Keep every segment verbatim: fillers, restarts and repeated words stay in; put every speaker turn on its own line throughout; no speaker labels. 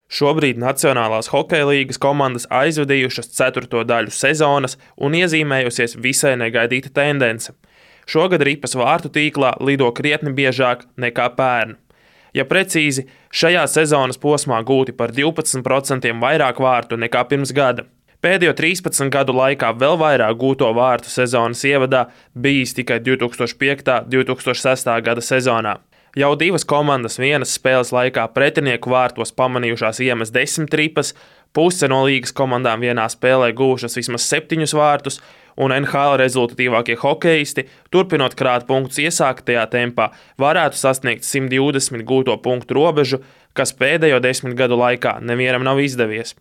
Šobrīd Nacionālās hokeja līgas komandas aizvadījušas ceturto daļu sezonas un iezīmējusies visai negaidīta tendence. Šogad ripas vārtu tīklā lido krietni biežāk nekā pērn. Ja precīzi, šajā sezonas posmā gūti par divpadsmit procentiem vairāk vārtu nekā pirms gada. Pēdējo trīspadsmit gadu laikā vēl vairāk gūto vārtu sezonas ievadā bijis tikai divi tūkstoši piektais un divi tūkstoši sestais gada sezonā. Jau divas komandas vienas spēles laikā pretinieku vārtos pamanījušās iemest desmit ripas, puse no līgas komandām vienā spēlē guvušas vismaz septiņus vārtus, un N H L rezultatīvākie hokeisti, turpinot krāt punktus iesāktajā tempā, varētu sasniegt simt divdesmit gūto punktu robežu, kas pēdējo desmit gadu laikā nevienam nav izdevies.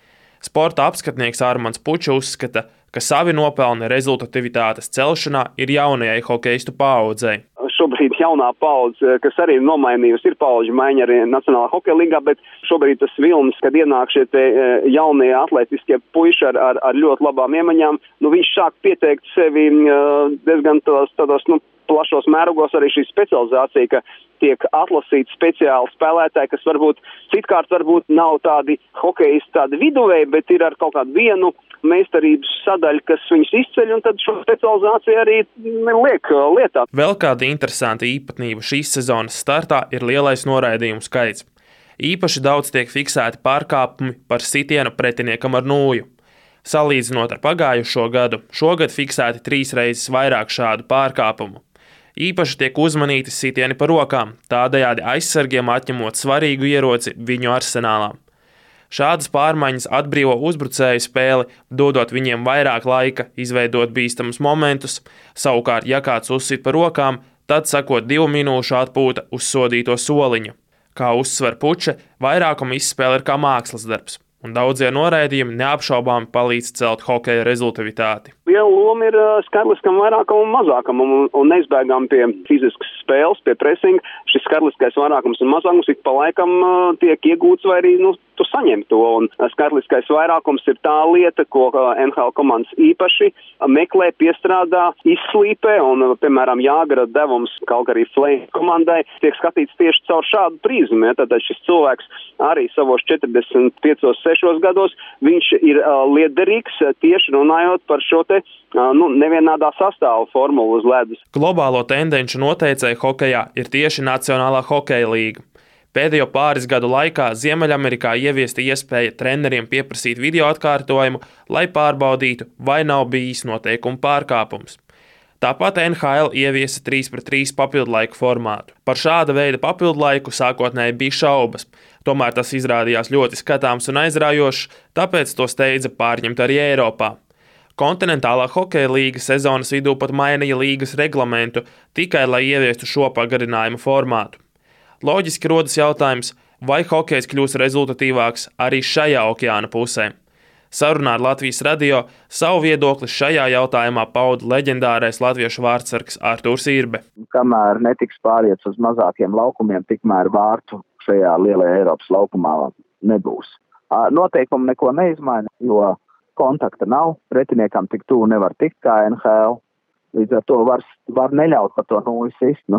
Sporta apskatnieks Armands Pučs uzskata, ka savi nopelni rezultativitātes celšanā ir jaunajai hokeistu paaudzei.
Šobrīd jaunā paudze, kas arī ir nomainījusi, ir paudžu maiņa arī Nacionālā hokeja līgā, bet šobrīd tas vilnis, kad ienāk šie te jaunie atletiskie puiši ar, ar, ar ļoti labām iemaņām, nu viņš sāk pieteikt sevi diezgan tos, tādos, nu, plašos mērogos arī šī specializācija, ka tiek atlasīti speciāli spēlētāji, kas varbūt citkārt varbūt nav tādi hokeisti, tādi viduvēji, bet ir ar kaut kādu vienu meistarības sadaļu, kas viņus izceļ, un tad šo specializāciju arī liek lietā.
Vēl kāda interesanta īpatnība šīs sezonas startā ir lielais noraidījumu skaits. Īpaši daudz tiek fiksēti pārkāpumi par sitienu pretiniekam ar nūju. Salīdzinot ar pagājušo gadu, šogad fiksēti trīs reizes vairāk šādu pārkāpumu. Īpaši tiek uzmanīti sitieni par rokām, tādējādi aizsargiem atņemot svarīgu ieroci viņu arsenālā. Šādas pārmaiņas atbrīvo uzbrucēju spēli, dodot viņiem vairāk laika izveidot bīstamus momentus, savukārt, ja kāds uzsit par rokām, tad sakot divu minūšu atpūta uz sodīto soliņu. Kā uzsver Puča, vairākuma izspēle ir kā mākslas darbs, un daudzie noraidījumi neapšaubāmi palīdz celt hokeja rezultatīvitāti.
Liela loma ir skaitliskam vairākam un mazākam, un, un neizbēgām pie fiziskas spēles, pie presinga. Šis skaitliskais vairākums un mazākums ik pa laikam tiek iegūts vai arī, nu, tu saņem to, un skaitliskais vairākums ir tā lieta, ko N H L komandas īpaši meklē, piestrādā, izslīpē, un, piemēram, Jāgara devums Calgary Flames komandai tiek skatīts tieši caur šādu prizmu, ja, tad šis cilvēks arī savos četrdesmit piecos, sešos gados, viņš ir uh, liederīgs tieši runājot par šo te uh, nu, nevienādā sastāvu formulu uz ledus.
Globālo tendenci noteicēji hokejā ir tieši Nacionālā hokeja līga. Pēdējo pāris gadu laikā Ziemeļamerikā ieviesta iespēja treneriem pieprasīt video atkārtojumu, lai pārbaudītu, vai nav bijis noteikumu pārkāpums. Tāpat N H L ieviesa trīs pret trīs papildlaiku formātu. Par šāda veida papildlaiku sākotnēji bija šaubas, tomēr tas izrādījās ļoti skatāms un aizraujošs, tāpēc to steidza pārņemt arī Eiropā. Kontinentālā hokeja līga sezonas vidū pat mainīja līgas reglamentu tikai, lai ieviestu šo pagarinājumu formātu. Loģiski rodas jautājums, vai hokejs kļūs rezultatīvāks arī šajā okeāna pusē. Sarunā ar Latvijas radio savu viedokli šajā jautājumā pauda leģendārais latviešu vārtsargs Artūrs Irbe.
Kamēr netiks pāriets uz mazākiem laukumiem, tikmēr vārtu šajā lielajā Eiropas laukumā nebūs. Noteikumi neko neizmaina, jo kontakta nav, pretiniekam tik tuvu nevar tikt kā N H L. Līdz ar to var, var neļaut par to nulli sist, nu,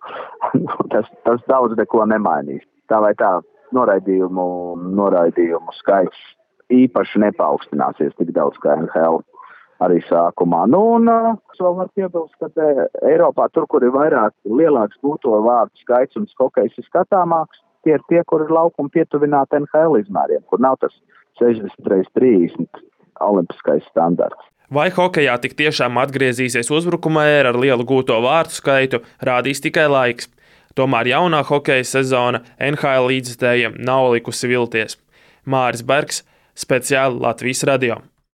tas, tas daudz neko nemainīs. Tā vai tā noraidījumu, noraidījumu skaits īpaši nepaukstināsies tik daudz kā N H L arī sākumā. Nu, un es vēl varu piebilst, ka Eiropā tur, kur ir vairāk lielāks gūto vārtu skaits un hokejs ir skatāmāks, tie ir tie, kur ir laukumi pietuvināti N H L izmēriem, kur nav tas sešdesmit pret trīsdesmit olimpiskais standarts.
Vai hokejā tik tiešām atgriezīsies uzbrukuma ēra ar lielu gūto vārtu skaitu, rādīs tikai laiks. Tomēr jaunā hokeja sezona N H L līdzstājiem nav likusi vilties. Māris Bergs, speciāli Latvijas radio.